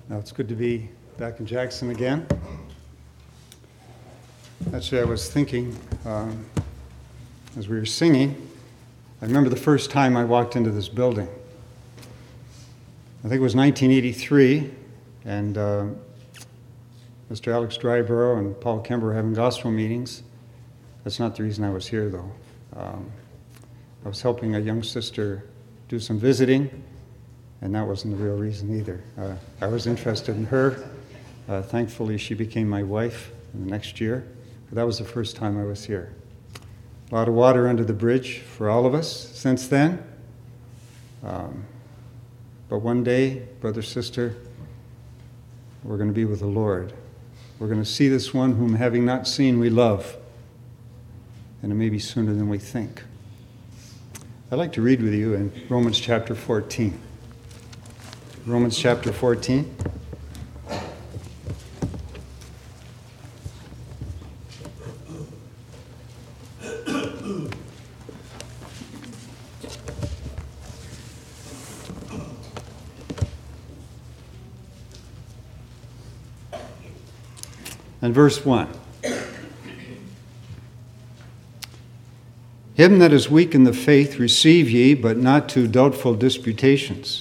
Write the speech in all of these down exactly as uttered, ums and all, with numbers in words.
Now, it's good to be back in Jackson again. Actually, I was thinking, um, as we were singing, I remember the first time I walked into this building. I think it was nineteen eighty-three, and uh, Mister Alex Dryborough and Paul Kember were having gospel meetings. That's not the reason I was here, though. Um, I was helping a young sister do some visiting, and that wasn't the real reason either. Uh, I was interested in her. Uh, thankfully, she became my wife in the next year. But that was the first time I was here. A lot of water under the bridge for all of us since then. Um, but one day, brother, sister, we're going to be with the Lord. We're going to see this one whom, having not seen, we love. And it may be sooner than we think. I'd like to read with you in Romans chapter fourteen. Romans chapter fourteen. And verse one. Him that is weak in the faith receive ye, but not to doubtful disputations.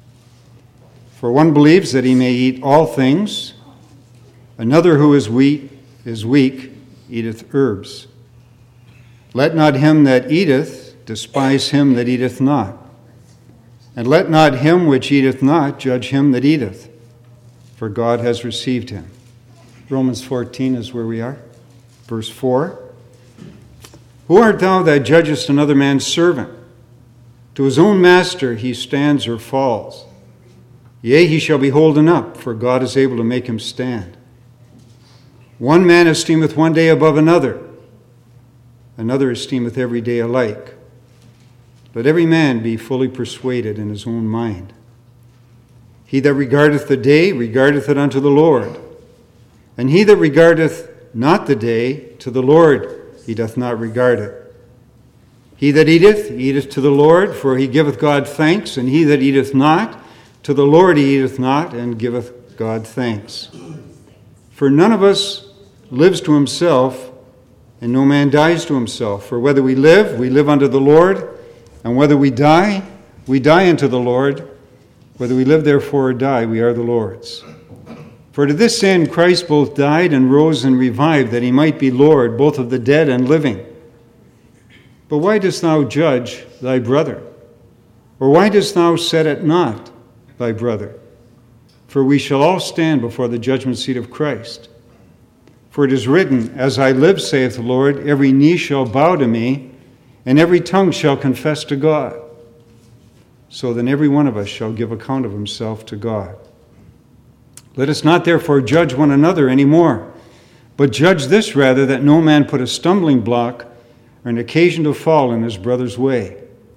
For one believes that he may eat all things, another who is weak is weak eateth herbs. Let not him that eateth despise him that eateth not, and let not him which eateth not judge him that eateth, for God has received him. Romans fourteen is where we are. Verse four. Who art thou that judgest another man's servant? To his own master he stands or falls. Yea, he shall be holden up, for God is able to make him stand. One man esteemeth one day above another, another esteemeth every day alike. Let every man be fully persuaded in his own mind. He that regardeth the day regardeth it unto the Lord, and he that regardeth not the day, to the Lord he doth not regard it. He that eateth, eateth to the Lord, for he giveth God thanks, and he that eateth not, to the Lord he eateth not, and giveth God thanks. For none of us lives to himself, and no man dies to himself. For whether we live, we live unto the Lord, and whether we die, we die unto the Lord. Whether we live therefore or die, we are the Lord's. For to this end Christ both died and rose and revived, that he might be Lord both of the dead and living. But why dost thou judge thy brother? Or why dost thou set at naught thy brother? For we shall all stand before the judgment seat of Christ. For it is written, As I live, saith the Lord, every knee shall bow to me, and every tongue shall confess to God. So then every one of us shall give account of himself to God. Let us not therefore judge one another any more, but judge this rather, that no man put a stumbling block or an occasion to fall in his brother's way.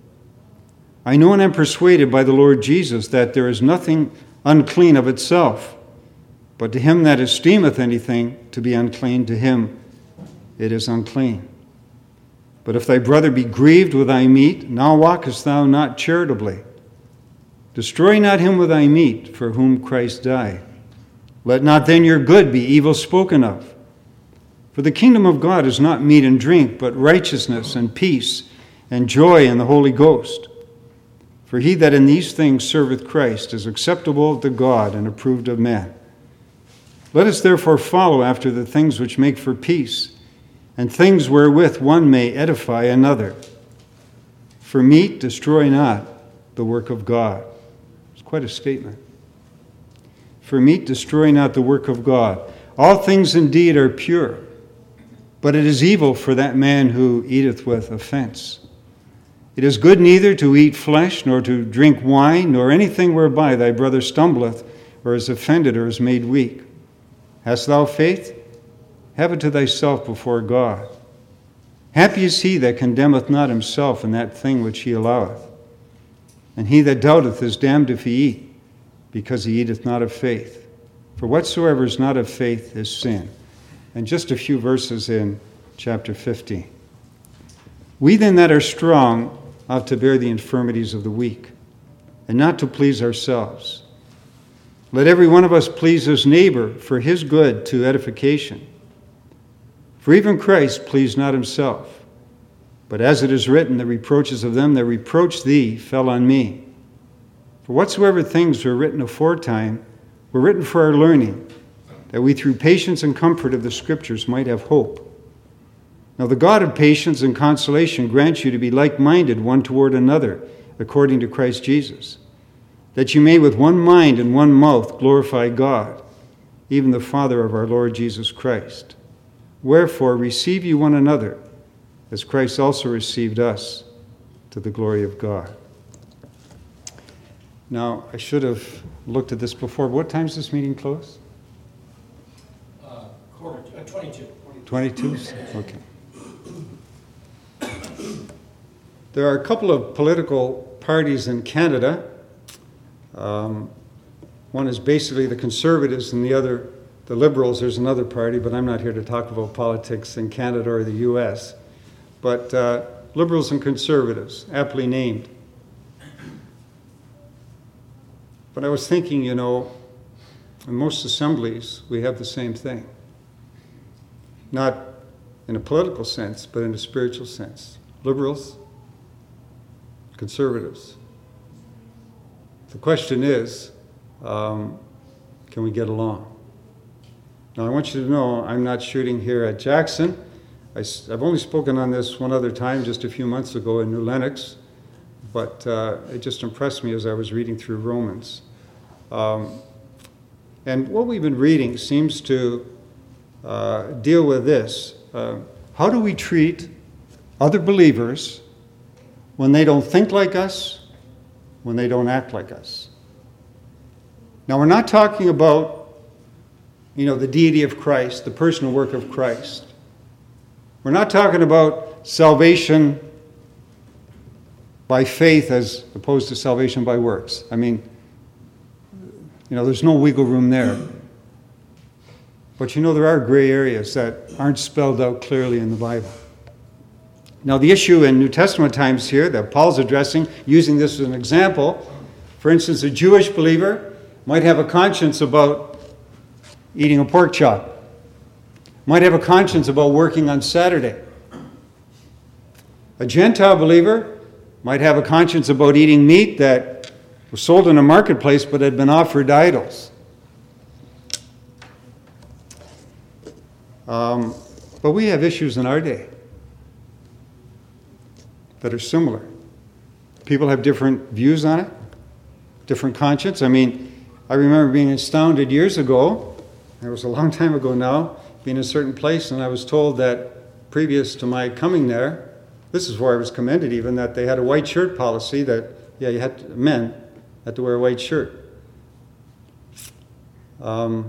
I know and am persuaded by the Lord Jesus that there is nothing unclean of itself, but to him that esteemeth anything to be unclean, to him it is unclean. But if thy brother be grieved with thy meat, now walkest thou not charitably. Destroy not him with thy meat, for whom Christ died. Let not then your good be evil spoken of. For the kingdom of God is not meat and drink, but righteousness and peace and joy in the Holy Ghost. For he that in these things serveth Christ is acceptable to God and approved of men. Let us therefore follow after the things which make for peace, and things wherewith one may edify another. For meat destroy not the work of God. It's quite a statement. For meat destroy not the work of God. All things indeed are pure, but it is evil for that man who eateth with offense. It is good neither to eat flesh, nor to drink wine, nor anything whereby thy brother stumbleth, or is offended, or is made weak. Hast thou faith? Have it to thyself before God. Happy is he that condemneth not himself in that thing which he alloweth. And he that doubteth is damned if he eat, because he eateth not of faith. For whatsoever is not of faith is sin. And just a few verses in chapter fifteen. We then that are strong ought to bear the infirmities of the weak, and not to please ourselves. Let every one of us please his neighbor for his good to edification. For even Christ pleased not himself, but as it is written, the reproaches of them that reproached thee fell on me. For whatsoever things were written aforetime were written for our learning, that we through patience and comfort of the Scriptures might have hope. Now the God of patience and consolation grant you to be like-minded one toward another, according to Christ Jesus, that you may with one mind and one mouth glorify God, even the Father of our Lord Jesus Christ. Wherefore receive you one another, as Christ also received us, to the glory of God. Now, I should have looked at this before. What time does this meeting close? Uh, quarter, uh, twenty-two. twenty-two? Okay. There are a couple of political parties in Canada. Um, one is basically the Conservatives and the other, the Liberals. There's another party, but I'm not here to talk about politics in Canada or the U S. But uh, Liberals and Conservatives, aptly named. But I was thinking, you know, in most assemblies, we have the same thing. Not in a political sense, but in a spiritual sense. Liberals, conservatives. The question is, um, can we get along? Now, I want you to know I'm not shooting here at Jackson. I, I've only spoken on this one other time, just a few months ago in New Lenox, but uh, it just impressed me as I was reading through Romans. Um, and what we've been reading seems to uh, deal with this. Uh, how do we treat other believers when they don't think like us, when they don't act like us? Now, we're not talking about, you know, the deity of Christ, the personal work of Christ. We're not talking about salvation by faith as opposed to salvation by works. I mean, you know, there's no wiggle room there. But you know, there are gray areas that aren't spelled out clearly in the Bible. Now, the issue in New Testament times here that Paul's addressing, using this as an example, for instance, a Jewish believer might have a conscience about eating a pork chop, might have a conscience about working on Saturday. A Gentile believer might have a conscience about eating meat that was sold in a marketplace but had been offered to idols. Um, but we have issues in our day that are similar. People have different views on it, different conscience. I mean, I remember being astounded years ago, it was a long time ago now, being in a certain place, and I was told that previous to my coming there, this is where I was commended even, that they had a white shirt policy that, yeah, you had to, men had to wear a white shirt. Um,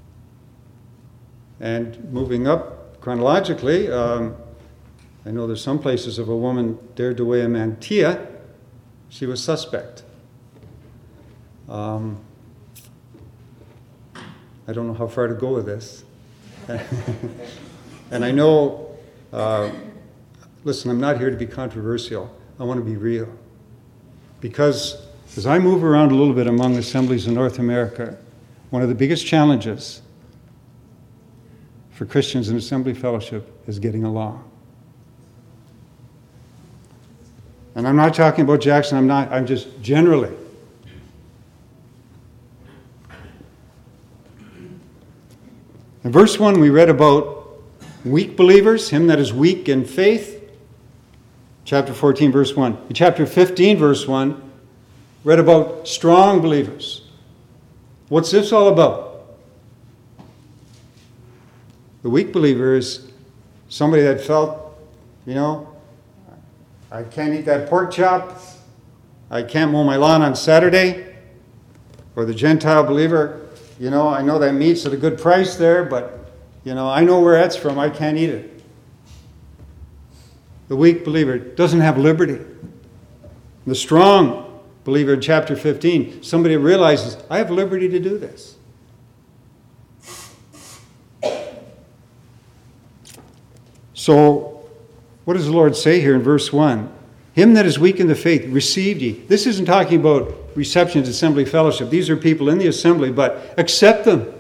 and moving up chronologically, um, I know there's some places if a woman dared to wear a mantilla, she was suspect. Um, I don't know how far to go with this. And I know, uh, listen, I'm not here to be controversial. I want to be real. Because as I move around a little bit among assemblies in North America, one of the biggest challenges for Christians in assembly fellowship is getting along. And I'm not talking about Jackson, I'm not, I'm just generally. In verse one, we read about weak believers, him that is weak in faith. Chapter fourteen, verse one. In chapter fifteen, verse one, read about strong believers. What's this all about? The weak believer is somebody that felt, you know, I can't eat that pork chop. I can't mow my lawn on Saturday. Or the Gentile believer, you know, I know that meat's at a good price there, but, you know, I know where that's from. I can't eat it. The weak believer doesn't have liberty. The strong believer in chapter fifteen, somebody realizes, I have liberty to do this. So, what does the Lord say here in verse one? Him that is weak in the faith, receive ye. This isn't talking about receptions, assembly, fellowship. These are people in the assembly, but accept them.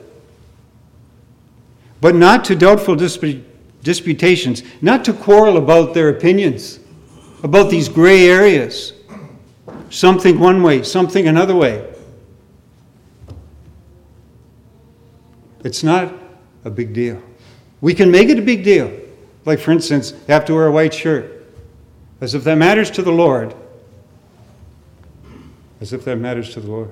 But not to doubtful disp- disputations, not to quarrel about their opinions, about these gray areas. Something one way, something another way. It's not a big deal. We can make it a big deal. Like, for instance, you have to wear a white shirt. As if that matters to the Lord. As if that matters to the Lord.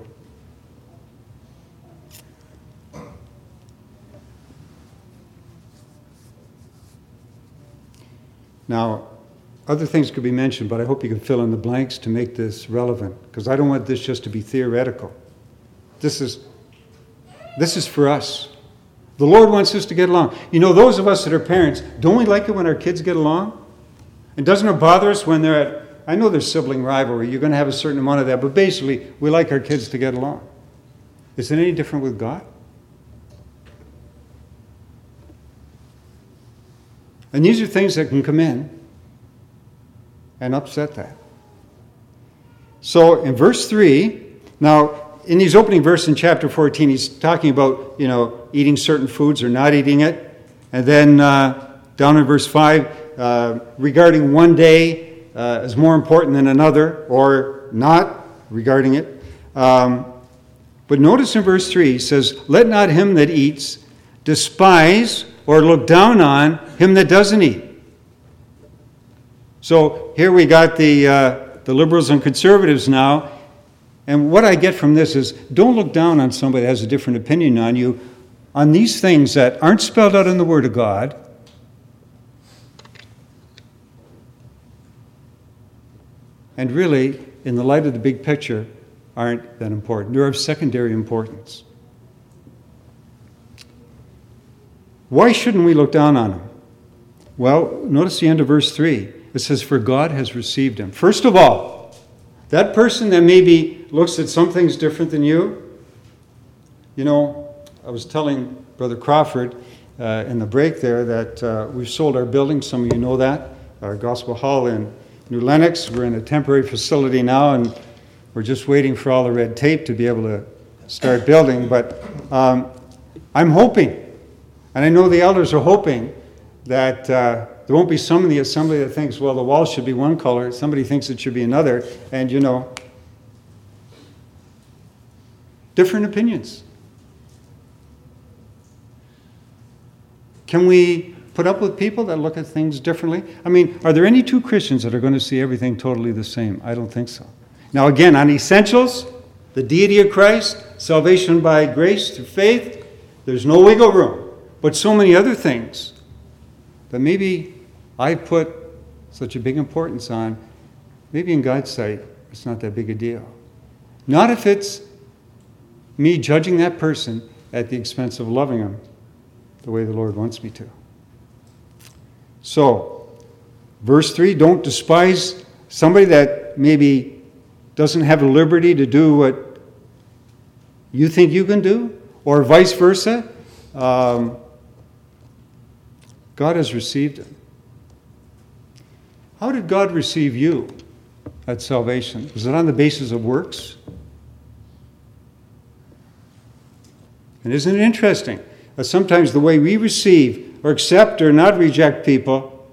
Now, other things could be mentioned, but I hope you can fill in the blanks to make this relevant, because I don't want this just to be theoretical. This is, this is for us. The Lord wants us to get along. You know, those of us that are parents, don't we like it when our kids get along? And doesn't it bother us when they're at, I know there's sibling rivalry, you're going to have a certain amount of that, but basically, we like our kids to get along. Is it any different with God? And these are things that can come in and upset that. So in verse three, now in his opening verse in chapter fourteen, he's talking about, you know, eating certain foods or not eating it. And then uh, down in verse five, uh, regarding one day uh, as more important than another, or not regarding it. Um, but notice in verse three, he says, let not him that eats despise or look down on him that doesn't eat. So here we got the uh, the liberals and conservatives now, and what I get from this is, don't look down on somebody that has a different opinion on you, on these things that aren't spelled out in the Word of God, and really, in the light of the big picture, aren't that important. They're of secondary importance. Why shouldn't we look down on them? Well, notice the end of verse three. It says, for God has received him. First of all, that person that maybe looks at some things different than you, you know, I was telling Brother Crawford uh, in the break there that uh, we've sold our building. Some of you know that, our Gospel Hall in New Lenox. We're in a temporary facility now, and we're just waiting for all the red tape to be able to start building. But um, I'm hoping, and I know the elders are hoping, that uh, there won't be some in the assembly that thinks, well, the wall should be one color. Somebody thinks it should be another. And, you know, different opinions. Can we put up with people that look at things differently? I mean, are there any two Christians that are going to see everything totally the same? I don't think so. Now, again, on essentials, the deity of Christ, salvation by grace through faith, there's no wiggle room. But so many other things that maybe I put such a big importance on, maybe in God's sight, it's not that big a deal. Not if it's me judging that person at the expense of loving him the way the Lord wants me to. So, verse three, don't despise somebody that maybe doesn't have the liberty to do what you think you can do, or vice versa. Um, God has received him. How did God receive you at salvation? Was it on the basis of works? And isn't it interesting that sometimes the way we receive or accept or not reject people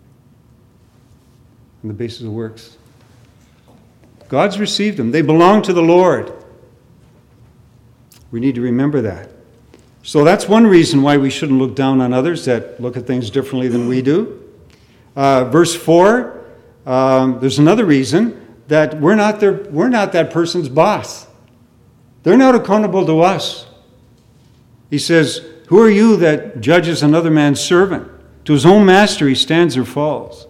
on the basis of works? God's received them. They belong to the Lord. We need to remember that. So that's one reason why we shouldn't look down on others that look at things differently than we do. Uh, verse four, um, there's another reason that we're not their, we're not that person's boss. They're not accountable to us. He says, who are you that judges another man's servant? To his own master he stands or falls.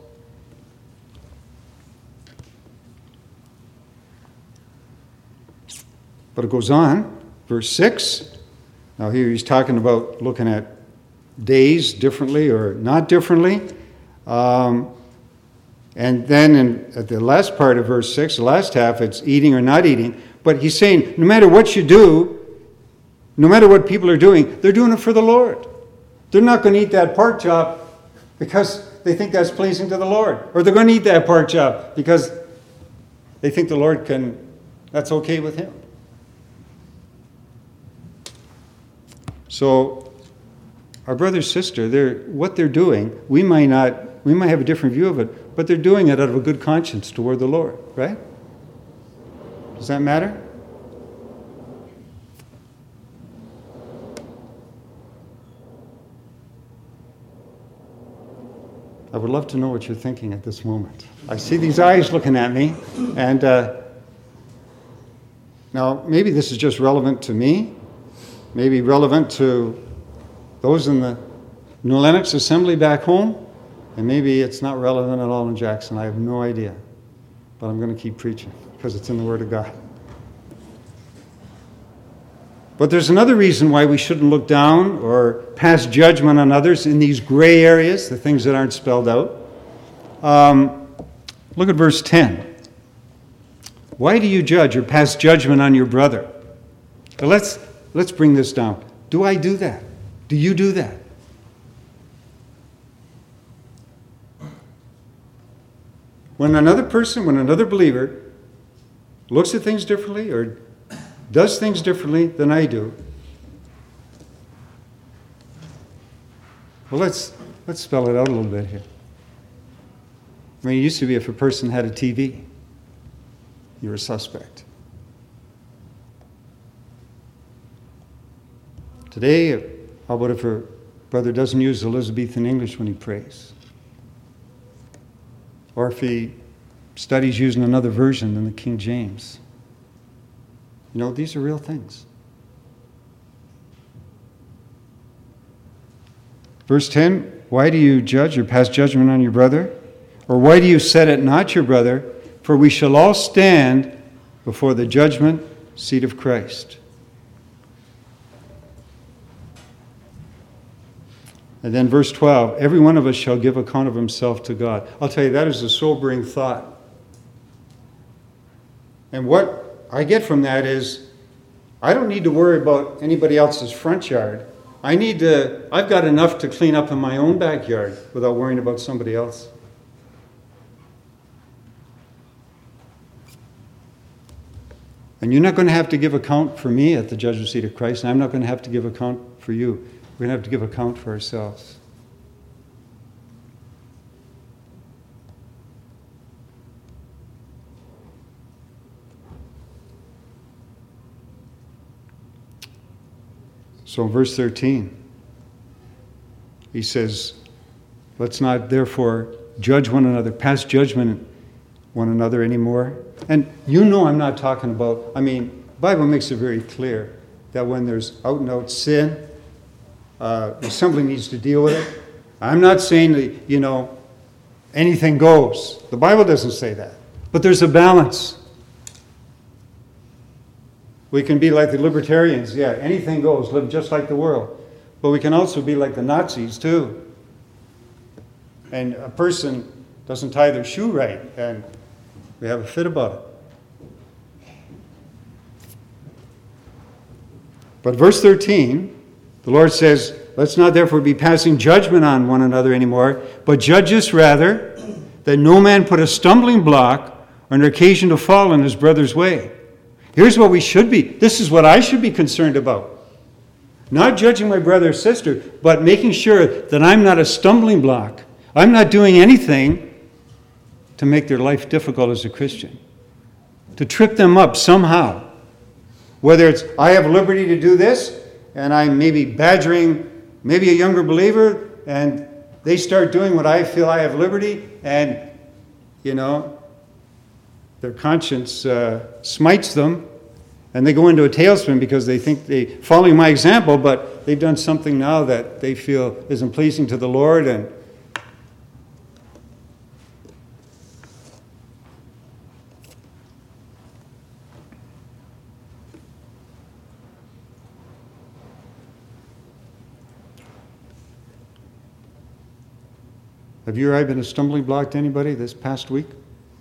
But it goes on, verse six. Now here he's talking about looking at days differently or not differently. Um, and then in, at the last part of verse six, the last half, it's eating or not eating. But he's saying no matter what you do, no matter what people are doing, they're doing it for the Lord. They're not going to eat that pork chop because they think that's pleasing to the Lord. Or they're going to eat that pork chop because they think the Lord can, that's okay with him. So our brother, sister, they're, what they're doing, we might not, we might have a different view of it, but they're doing it out of a good conscience toward the Lord, right? Does that matter? I would love to know what you're thinking at this moment. I see these eyes looking at me, and uh, now maybe this is just relevant to me, maybe relevant to those in the New Lenox Assembly back home, and maybe it's not relevant at all in Jackson. I have no idea, but I'm going to keep preaching because it's in the Word of God. But there's another reason why we shouldn't look down or pass judgment on others in these gray areas, the things that aren't spelled out. Um, look at verse ten. Why do you judge or pass judgment on your brother? Now let's, let's bring this down. Do I do that? Do you do that? When another person, when another believer looks at things differently or does things differently than I do, well, let's let's spell it out a little bit here. I mean, it used to be if a person had a T V, you were a suspect. Today, how about if a brother doesn't use Elizabethan English when he prays? Or if he studies using another version than the King James? You know, these are real things. Verse ten, why do you judge or pass judgment on your brother? Or why do you set it not your brother? For we shall all stand before the judgment seat of Christ. And then verse twelve, every one of us shall give account of himself to God. I'll tell you, that is a sobering thought. And what I get from that is, I don't need to worry about anybody else's front yard. I need to, I've got enough to clean up in my own backyard without worrying about somebody else. And you're not going to have to give account for me at the judgment seat of Christ, and I'm not going to have to give account for you. We're going to have to give account for ourselves. So in verse thirteen, he says, let's not therefore judge one another, pass judgment one another anymore. And you know I'm not talking about, I mean, the Bible makes it very clear that when there's out and out sin, uh, the assembly needs to deal with it. I'm not saying that, you know, anything goes. The Bible doesn't say that. But there's a balance. We can be like the libertarians. Yeah, anything goes, live just like the world. But we can also be like the Nazis, too. And a person doesn't tie their shoe right, and we have a fit about it. But verse thirteen, the Lord says, let's not therefore be passing judgment on one another anymore, but judge us rather, that no man put a stumbling block or an occasion to fall in his brother's way. Here's what we should be. This is what I should be concerned about. Not judging my brother or sister, but making sure that I'm not a stumbling block. I'm not doing anything to make their life difficult as a Christian. To trip them up somehow. Whether it's, I have liberty to do this, and I'm maybe badgering maybe a younger believer, and they start doing what I feel I have liberty, and, you know, their conscience uh, smites them, and they go into a tailspin because they think they following my example, but they've done something now that they feel isn't pleasing to the Lord. And have you or I been a stumbling block to anybody this past week?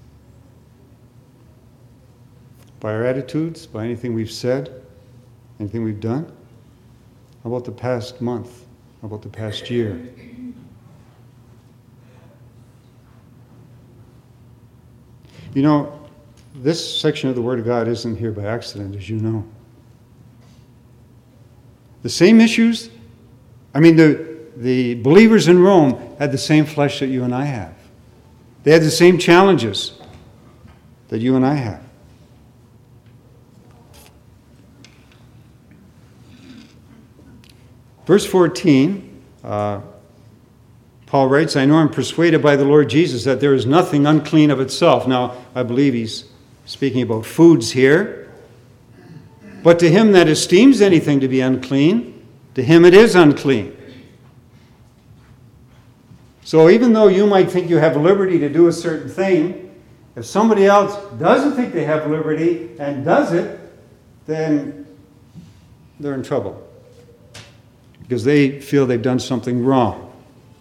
By our attitudes, by anything we've said, anything we've done? How about the past month? How about the past year? You know, this section of the Word of God isn't here by accident, as you know. The same issues, I mean, the, the believers in Rome had the same flesh that you and I have. They had the same challenges that you and I have. Verse fourteen, uh, Paul writes, I know I'm persuaded by the Lord Jesus that there is nothing unclean of itself. Now, I believe he's speaking about foods here. But to him that esteems anything to be unclean, to him it is unclean. So even though you might think you have liberty to do a certain thing, if somebody else doesn't think they have liberty and does it, then they're in trouble. Because they feel they've done something wrong.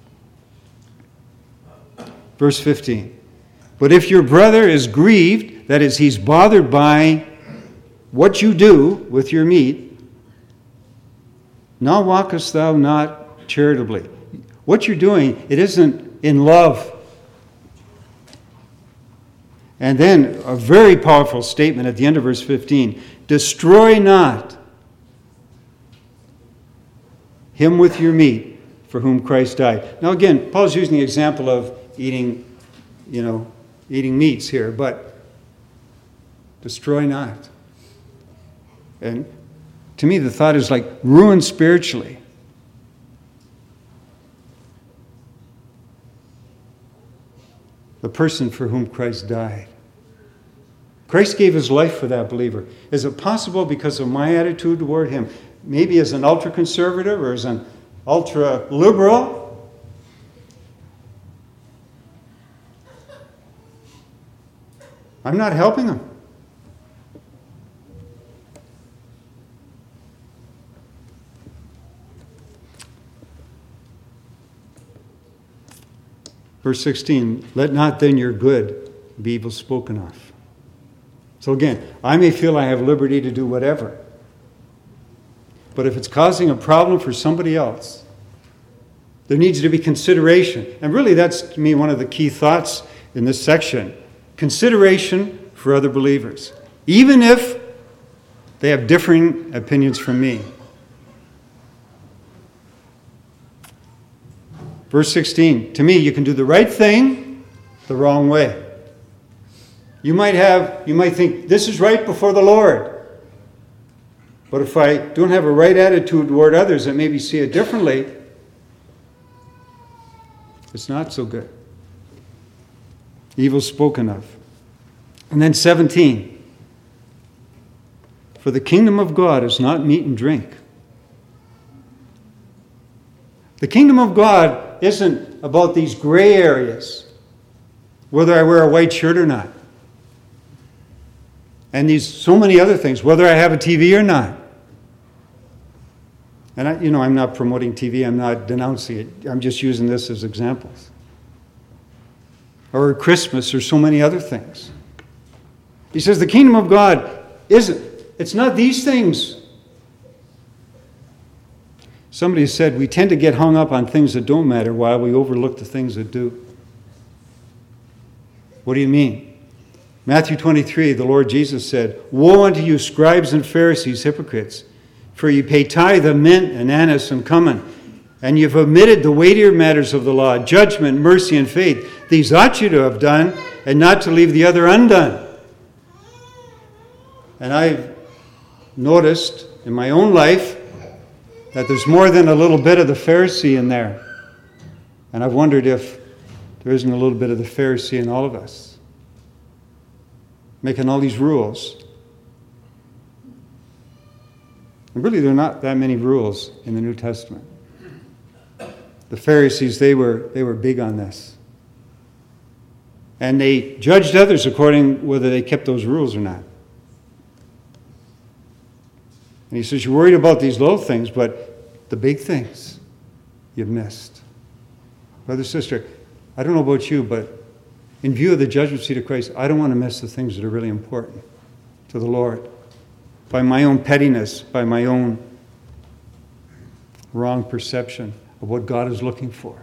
Verse fifteen. But if your brother is grieved, that is, he's bothered by what you do with your meat, now walkest thou not charitably. What you're doing, it isn't in love. And then a very powerful statement at the end of verse fifteen. Destroy not him with your meat for whom Christ died. Now again, Paul's using the example of eating, you know, eating meats here, but destroy not. And to me, the thought is like ruin spiritually. The person for whom Christ died. Christ gave his life for that believer. Is it possible because of my attitude toward him, maybe as an ultra-conservative or as an ultra-liberal, I'm not helping him? Verse sixteen, let not then your good be evil spoken of. So again, I may feel I have liberty to do whatever. But if it's causing a problem for somebody else, there needs to be consideration. And really that's, to me, one of the key thoughts in this section. Consideration for other believers. Even if they have differing opinions from me. Verse sixteen, to me, you can do the right thing the wrong way. You might have, you might think, this is right before the Lord. But if I don't have a right attitude toward others that maybe see it differently, it's not so good. Evil spoken of. And then seventeen, for the kingdom of God is not meat and drink. The kingdom of God isn't about these gray areas, whether I wear a white shirt or not. And these so many other things, whether I have a T V or not. And I, you know, I'm not promoting T V, I'm not denouncing it. I'm just using this as examples. Or Christmas or so many other things. He says the kingdom of God isn't, it's not these things. Somebody said we tend to get hung up on things that don't matter while we overlook the things that do. What do you mean? Matthew twenty-three, the Lord Jesus said, woe unto you, scribes and Pharisees, hypocrites, for you pay tithe of mint and anise and cumin, and you've omitted the weightier matters of the law, judgment, mercy, and faith. These ought you to have done, and not to leave the other undone. And I've noticed in my own life that there's more than a little bit of the Pharisee in there. And I've wondered if there isn't a little bit of the Pharisee in all of us. Making all these rules. And really, there are not that many rules in the New Testament. The Pharisees, they were, they were big on this. And they judged others according whether they kept those rules or not. And he says, you're worried about these little things, but the big things you've missed. Brother, sister, I don't know about you, but in view of the judgment seat of Christ, I don't want to miss the things that are really important to the Lord. By my own pettiness, by my own wrong perception of what God is looking for.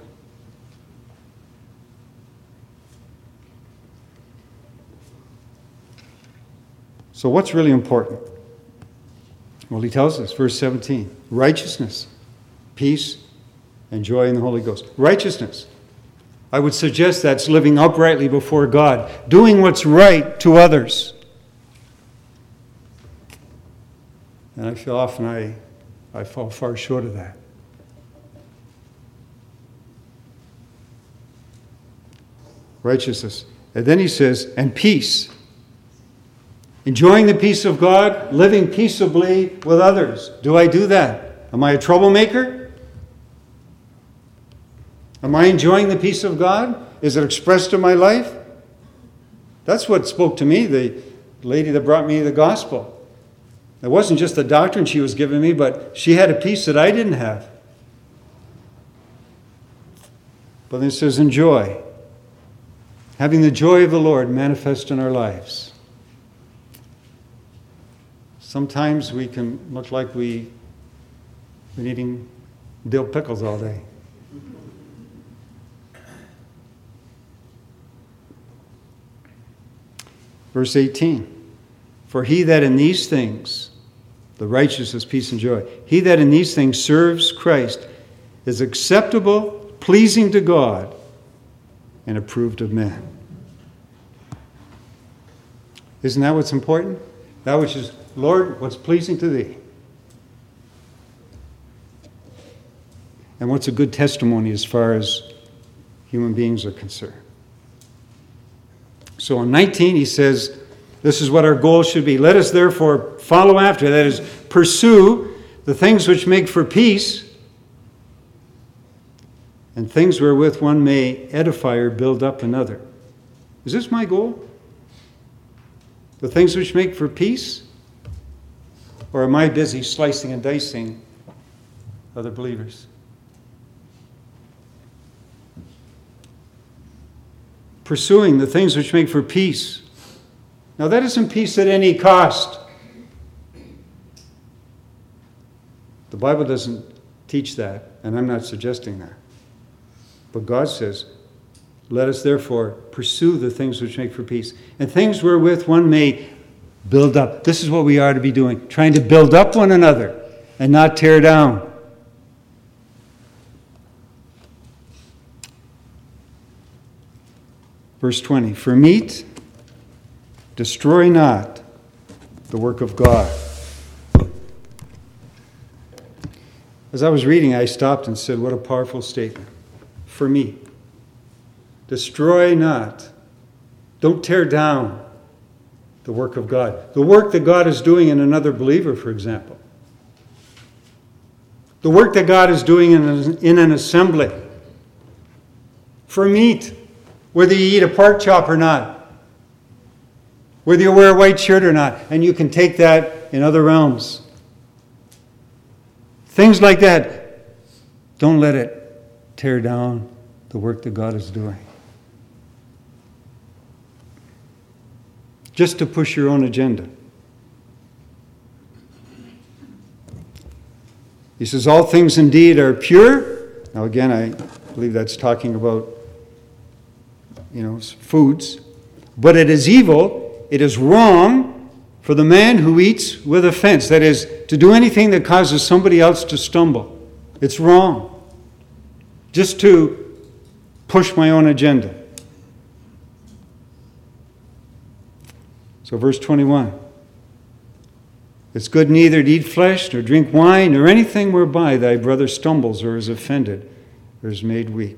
So what's really important? Well, he tells us, verse seventeen, righteousness, peace, and joy in the Holy Ghost. Righteousness. I would suggest that's living uprightly before God, doing what's right to others. And I feel often I, I fall far short of that. Righteousness. And then he says, and peace. Enjoying the peace of God, living peaceably with others. Do I do that? Am I a troublemaker? Am I enjoying the peace of God? Is it expressed in my life? That's what spoke to me, the lady that brought me the gospel. It wasn't just the doctrine she was giving me, but she had a peace that I didn't have. But then it says, enjoy. Having the joy of the Lord manifest in our lives. Sometimes we can look like we've been eating dill pickles all day. Verse eighteen, for he that in these things, the righteousness, peace, and joy, he that in these things serves Christ is acceptable, pleasing to God, and approved of men. Isn't that what's important? That which is, Lord, what's pleasing to thee? And what's a good testimony as far as human beings are concerned? So in nineteen, he says, this is what our goal should be. Let us therefore follow after, that is, pursue the things which make for peace and things wherewith one may edify or build up another. Is this my goal? The things which make for peace? Or am I busy slicing and dicing other believers? Pursuing the things which make for peace. Now that isn't peace at any cost. The Bible doesn't teach that, and I'm not suggesting that. But God says, let us therefore pursue the things which make for peace, and things wherewith one may build up. This is what we are to be doing, trying to build up one another and not tear down. Verse twenty, for meat, destroy not the work of God. As I was reading, I stopped and said, what a powerful statement. For me, destroy not. Don't tear down the work of God. The work that God is doing in another believer, for example. The work that God is doing in, a, in an assembly. For meat, whether you eat a pork chop or not. Whether you wear a white shirt or not. And you can take that in other realms. Things like that. Don't let it tear down the work that God is doing. Just to push your own agenda. He says, all things indeed are pure. Now again, I believe that's talking about, you know, foods. But it is evil, it is wrong for the man who eats with offense. That is, to do anything that causes somebody else to stumble. It's wrong. Just to push my own agenda. So verse twenty-one. It's good neither to eat flesh, nor drink wine, nor anything whereby thy brother stumbles or is offended or is made weak.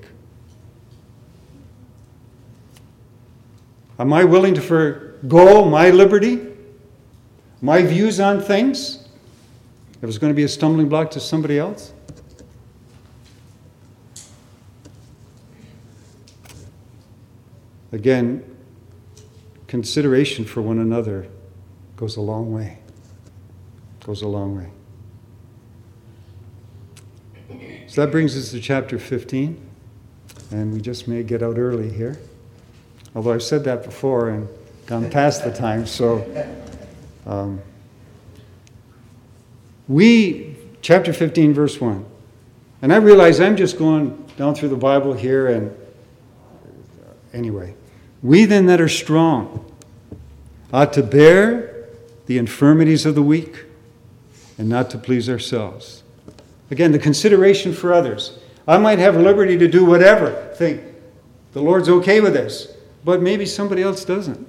Am I willing to forego my liberty, my views on things, if it's going to be a stumbling block to somebody else? Again, consideration for one another goes a long way. Goes a long way. So that brings us to chapter fifteen, and we just may get out early here. Although I've said that before and gone past the time, so um, we, chapter fifteen, verse one. And I realize I'm just going down through the Bible here, and anyway. We then that are strong ought to bear the infirmities of the weak and not to please ourselves. Again, the consideration for others. I might have liberty to do whatever, think the Lord's okay with this, but maybe somebody else doesn't.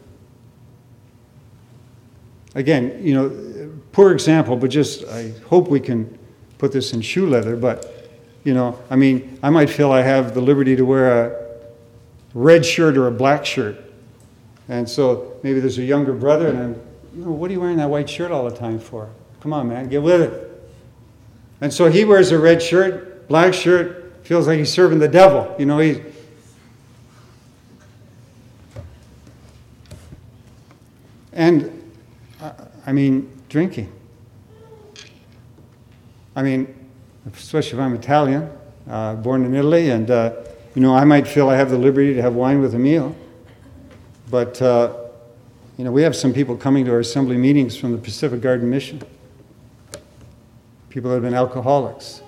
Again, you know, poor example, but just I hope we can put this in shoe leather, but, you know, I mean, I might feel I have the liberty to wear a red shirt or a black shirt. And so maybe there's a younger brother, and I'm, you know, what are you wearing that white shirt all the time for? Come on, man, get with it. And so he wears a red shirt, black shirt, feels like he's serving the devil. You know, he. And, I mean, drinking. I mean, especially if I'm Italian, uh, born in Italy, and, uh, you know, I might feel I have the liberty to have wine with a meal. But, uh, you know, we have some people coming to our assembly meetings from the Pacific Garden Mission. People that have been alcoholics.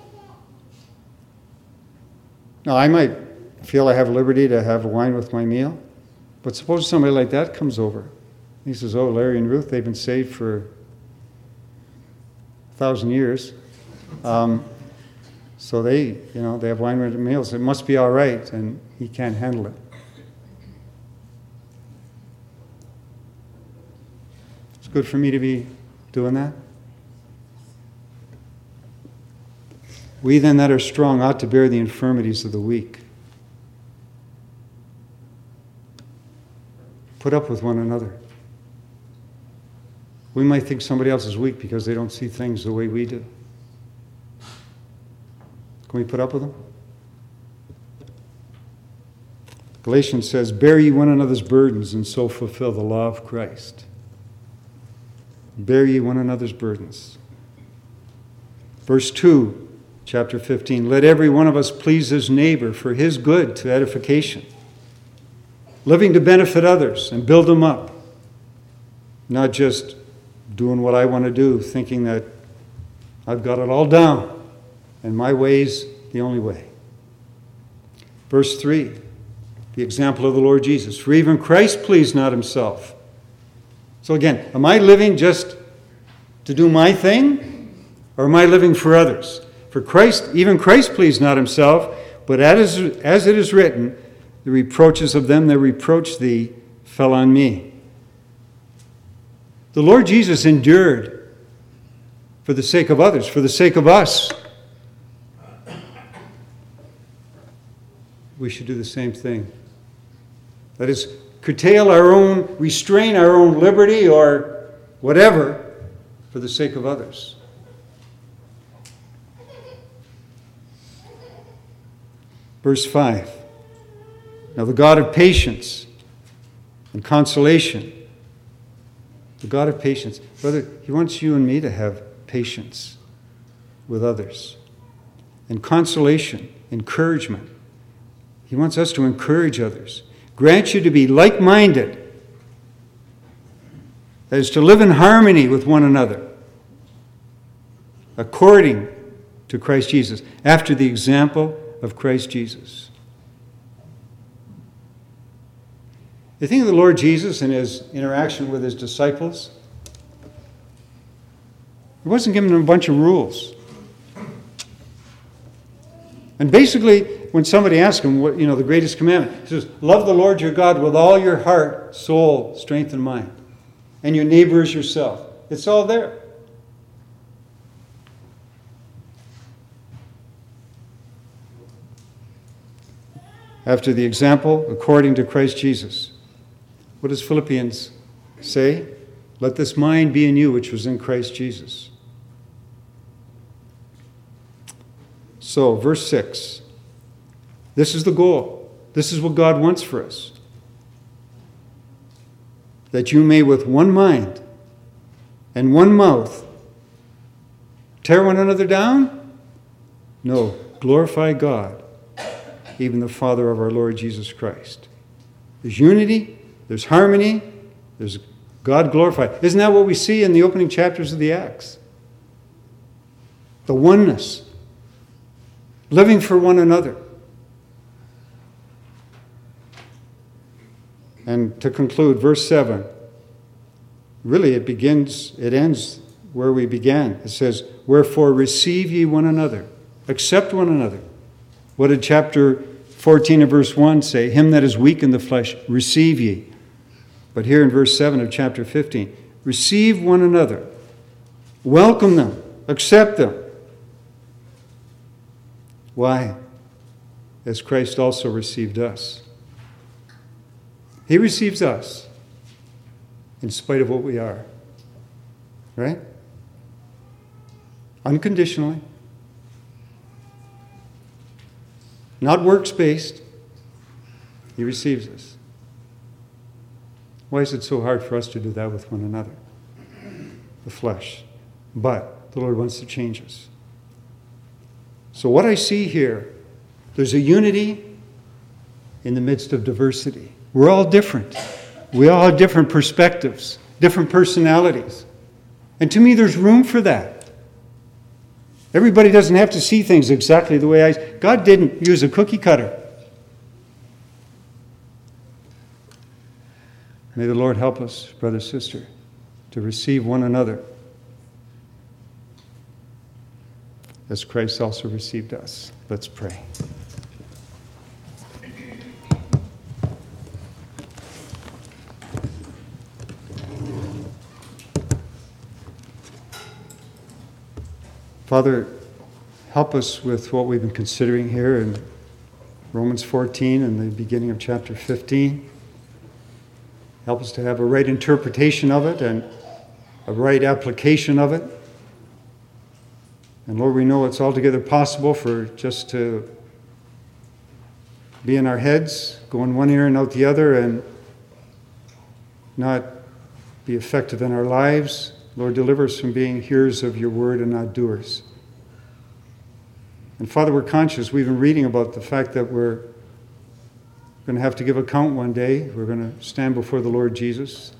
Now, I might feel I have liberty to have wine with my meal, but suppose somebody like that comes over. He says, oh, Larry and Ruth, they've been saved for a thousand years. Um, so they, you know, they have wine with their meals. It must be all right, and he can't handle it. It's good for me to be doing that. We then that are strong ought to bear the infirmities of the weak. Put up with one another. We might think somebody else is weak because they don't see things the way we do. Can we put up with them? Galatians says, bear ye one another's burdens and so fulfill the law of Christ. Bear ye one another's burdens. Verse two, chapter fifteen, let every one of us please his neighbor for his good to edification, living to benefit others and build them up, not just doing what I want to do, thinking that I've got it all down and my way's the only way. Verse three, the example of the Lord Jesus. For even Christ pleased not himself. So again, am I living just to do my thing, or am I living for others? For Christ, even Christ pleased not himself, but as it is written, the reproaches of them that reproached thee fell on me. The Lord Jesus endured for the sake of others, for the sake of us. We should do the same thing. That is, curtail our own, restrain our own liberty or whatever for the sake of others. Verse five. Now the God of patience and consolation, the God of patience, brother, he wants you and me to have patience with others. And consolation, encouragement. He wants us to encourage others. Grant you to be like-minded. That is, to live in harmony with one another, according to Christ Jesus, after the example of Christ Jesus. You think of the Lord Jesus and his interaction with his disciples. He wasn't giving them a bunch of rules. And basically, when somebody asks him, what, you know, the greatest commandment, he says, love the Lord your God with all your heart, soul, strength, and mind. And your neighbor as yourself. It's all there. After the example, according to Christ Jesus. What does Philippians say? Let this mind be in you, which was in Christ Jesus. So, verse six. This is the goal. This is what God wants for us. That you may with one mind and one mouth tear one another down? No, glorify God, even the Father of our Lord Jesus Christ. There's unity, there's harmony, there's God glorified. Isn't that what we see in the opening chapters of the Acts? The oneness. Living for one another. And to conclude, verse seven. Really, it begins, it ends where we began. It says, wherefore receive ye one another, accept one another. What did chapter fourteen of verse one say? Him that is weak in the flesh, receive ye. But here in verse seven of chapter fifteen, receive one another, welcome them, accept them. Why? As Christ also received us. He receives us in spite of what we are. Right? Unconditionally. Not works-based. He receives us. Why is it so hard for us to do that with one another? The flesh. But the Lord wants to change us. So what I see here, there's a unity in the midst of diversity. We're all different. We all have different perspectives, different personalities. And to me, there's room for that. Everybody doesn't have to see things exactly the way I... God didn't use a cookie cutter. May the Lord help us, brother, sister, to receive one another as Christ also received us. Let's pray. Father, help us with what we've been considering here in Romans fourteen and the beginning of chapter fifteen. Help us to have a right interpretation of it and a right application of it. And Lord, we know it's altogether possible for just to be in our heads, go in one ear and out the other, and not be effective in our lives. Lord, deliver us from being hearers of your word and not doers. And Father, we're conscious. We've been reading about the fact that we're going to have to give account one day. We're going to stand before the Lord Jesus.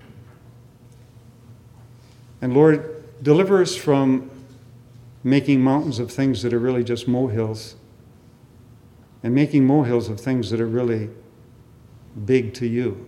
And Lord, deliver us from making mountains of things that are really just molehills, and making molehills of things that are really big to you.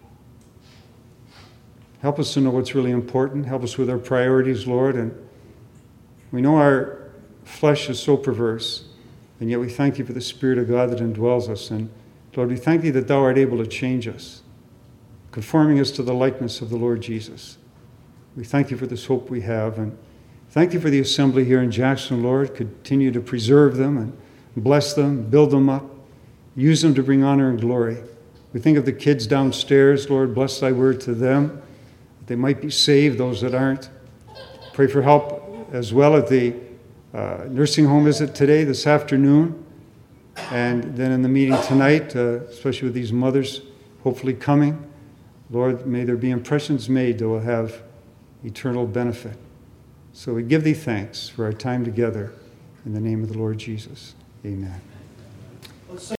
Help us to know what's really important. Help us with our priorities, Lord. And we know our flesh is so perverse, and yet we thank you for the Spirit of God that indwells us. And Lord, we thank thee that thou art able to change us, conforming us to the likeness of the Lord Jesus. We thank you for this hope we have, and thank you for the assembly here in Jackson, Lord. Continue to preserve them and bless them, build them up, use them to bring honor and glory. We think of the kids downstairs, Lord. Bless thy word to them, that they might be saved, those that aren't. Pray for help as well at the uh, nursing home visit today, this afternoon, and then in the meeting tonight, uh, especially with these mothers hopefully coming. Lord, may there be impressions made that will have eternal benefit. So we give thee thanks for our time together in the name of the Lord Jesus. Amen.